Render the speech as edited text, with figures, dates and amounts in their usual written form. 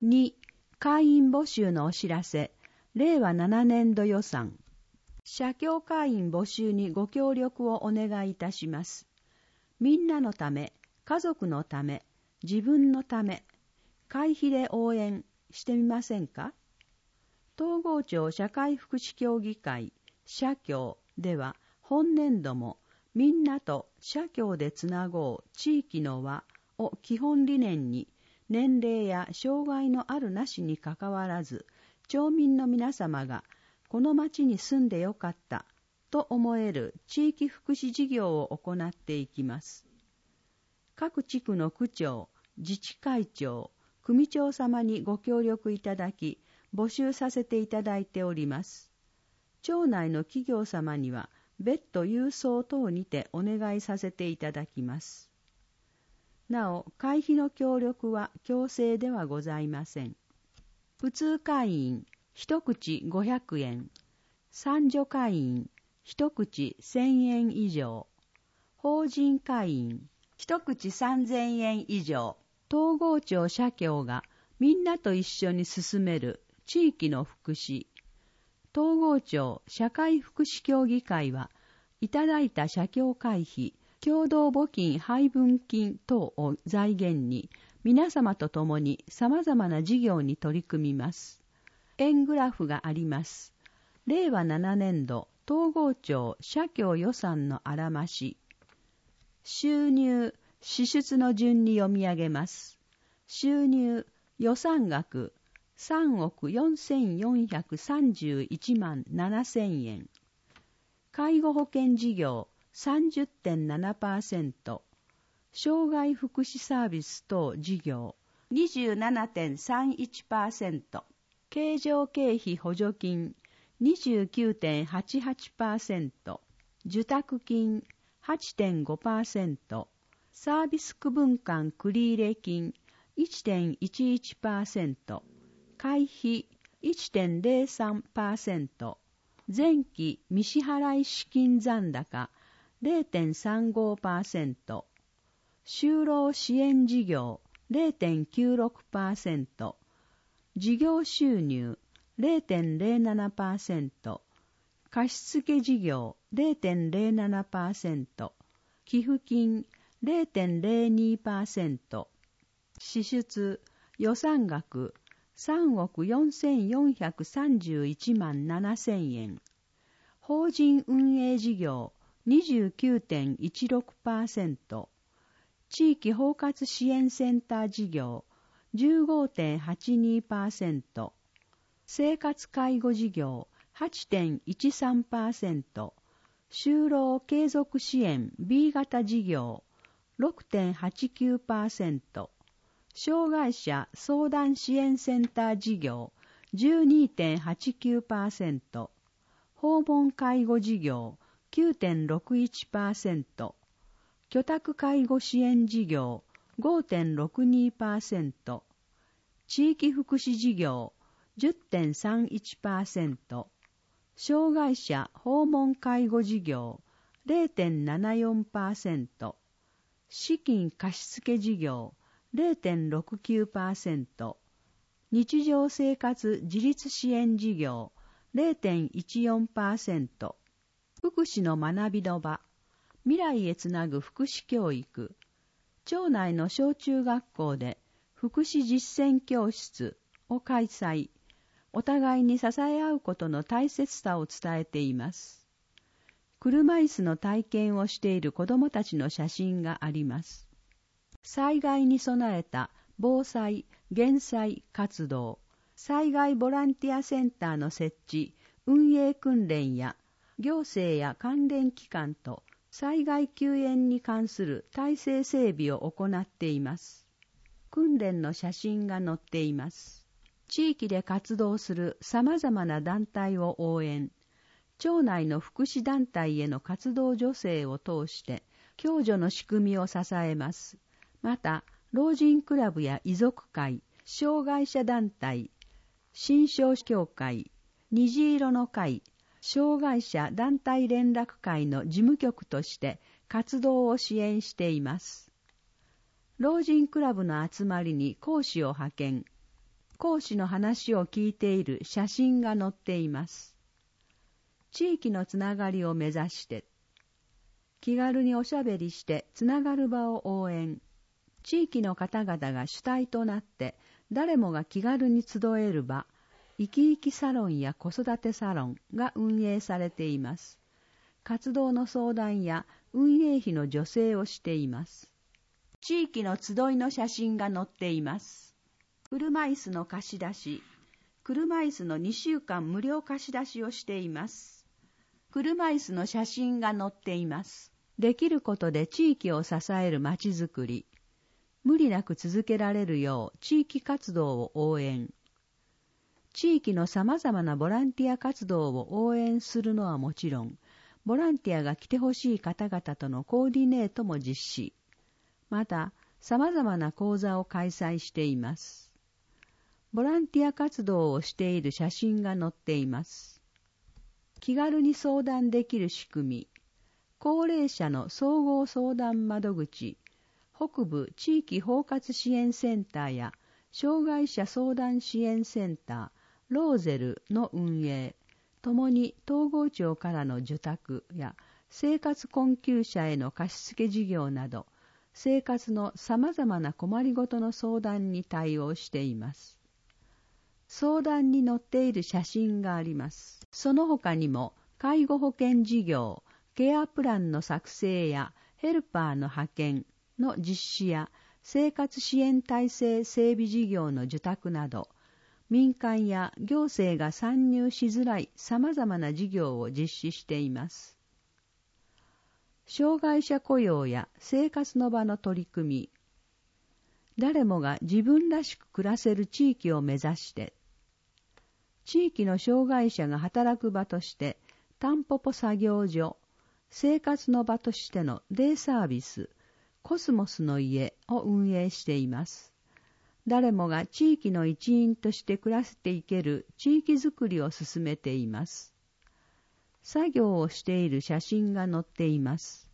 2、会員募集のお知らせ。令和7年度予算。社協会員募集にご協力をお願いいたします。みんなのため、家族のため、自分のため、会費で応援してみませんか？東郷町社会福祉協議会社協では本年度もみんなと社協でつなごう地域の輪を基本理念に年齢や障害のあるなしにかかわらず町民の皆様がこの町に住んでよかったと思える地域福祉事業を行っていきます。各地区の区長、自治会長、組長様にご協力いただき募集させていただいております。町内の企業様には別途郵送等にてお願いさせていただきます。なお、会費の協力は強制ではございません。普通会員一口500円、三女会員一口1000円以上、法人会員一口3000円以上、東郷町社協がみんなと一緒に進める地域の福祉。東郷町社会福祉協議会はいただいた社協会費、共同募金配分金等を財源に皆様と共に様々な事業に取り組みます。円グラフがあります。令和7年度東郷町社協予算のあらまし。収入、支出の順に読み上げます。収入、予算額、3億4431万7000円。介護保険事業 30.7%。障害福祉サービス等事業 27.31%。経常経費補助金 29.88%。受託金 8.5%。サービス区分間繰入金 1.11%。会費 1.03%。前期未支払い資金残高 0.35%。就労支援事業 0.96%。事業収入 0.07%。貸付事業 0.07%。寄付金 0.02%。支出、予算額3億4431万7000円。法人運営事業 29.16%。地域包括支援センター事業 15.82%。生活介護事業 8.13%。就労継続支援 B 型事業 6.89%。障害者相談支援センター事業 12.89%。訪問介護事業 9.61%。居宅介護支援事業 5.62%。地域福祉事業 10.31%。障害者訪問介護事業 0.74%。資金貸付事業 0.69%。日常生活自立支援事業 0.14%。福祉の学びの場、未来へつなぐ福祉教育。町内の小中学校で福祉実践教室を開催。お互いに支え合うことの大切さを伝えています。車椅子の体験をしている子どもたちの写真があります。災害に備えた防災・減災活動、災害ボランティアセンターの設置、運営訓練や行政や関連機関と災害救援に関する体制整備を行っています。訓練の写真が載っています。地域で活動する様々な団体を応援、町内の福祉団体への活動助成を通して共助の仕組みを支えます。また、老人クラブや遺族会、障害者団体、新商協会、虹色の会、障害者団体連絡会の事務局として活動を支援しています。老人クラブの集まりに講師を派遣、 講師の話を聞いている写真が載っています。地域のつながりを目指して、気軽におしゃべりしてつながる場を応援、地域の方々が主体となって誰もが気軽に集える場、生き生きサロンや子育てサロンが運営されています。活動の相談や運営費の助成をしています。地域の集いの写真が載っています。車椅子の貸し出し、車椅子の2週間無料貸し出しをしています。車椅子の写真が載っています。できることで地域を支えるまちづくり、無理なく続けられるよう地域活動を応援。地域のさまざまなボランティア活動を応援するのはもちろん、ボランティアが来てほしい方々とのコーディネートも実施。また、さまざまな講座を開催しています。ボランティア活動をしている写真が載っています。気軽に相談できる仕組み、高齢者の総合相談窓口、北部地域包括支援センターや障害者相談支援センター、ローゼルの運営、ともに東郷町からの受託や生活困窮者への貸付事業など、生活のさまざまな困りごとの相談に対応しています。相談に載っている写真があります。その他にも、介護保険事業、ケアプランの作成やヘルパーの派遣の実施や生活支援体制整備事業の受託など、民間や行政が参入しづらいさまざまな事業を実施しています。障害者雇用や生活の場の取り組み、誰もが自分らしく暮らせる地域を目指して、地域の障害者が働く場として、タンポポ作業所、生活の場としてのデイサービス、コスモスの家を運営しています。誰もが地域の一員として暮らしていける地域づくりを進めています。作業をしている写真が載っています。